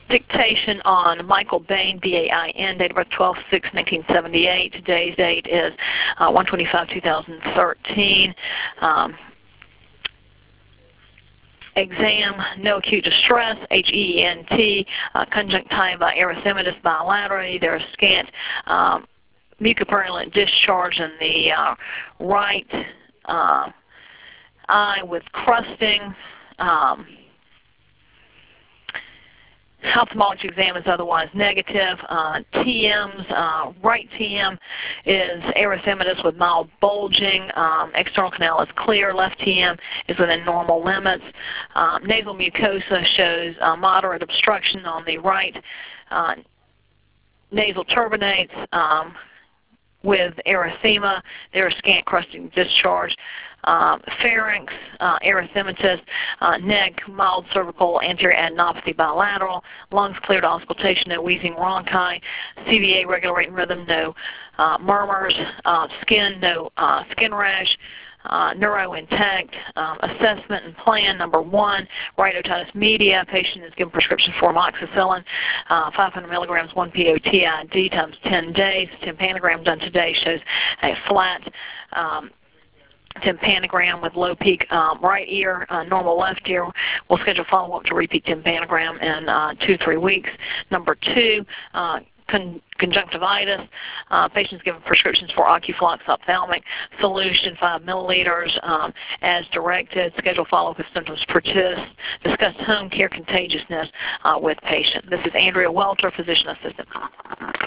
dictation on Michael Bain, B-A-I-N, date of birth 12/6/1978. Today's date is 1/25/2013. Exam, no acute distress, H-E-N-T, conjunctiva erythematous bilaterally. There is scant mucopurulent discharge in the right eye with crusting. Ophthalmology exam is otherwise negative. TM's, right TM is erythematous with mild bulging. External canal is clear. Left TM is within normal limits. Nasal mucosa shows moderate obstruction on the right. Nasal turbinates with erythema. There is scant crusting discharge. Pharynx, erythematous. Neck, mild cervical anterior adenopathy bilateral. Lungs cleared auscultation, no wheezing bronchi. CVA, regular rate and rhythm, no murmurs. Skin, no skin rash. Neuro intact. Assessment and plan, number 1, right otitis media. Patient is given prescription for amoxicillin, 500 milligrams, 1 POTID times 10 days. Tympanogram done today shows a flat tympanogram with low peak right ear, normal left ear. We'll schedule follow-up to repeat tympanogram in 2-3 weeks. Number 2, conjunctivitis. Patients given prescriptions for Ocuflox ophthalmic solution, 5 milliliters, as directed. Schedule follow-up if symptoms persist. Discuss home care contagiousness with patient. This is Andrea Welter, physician assistant.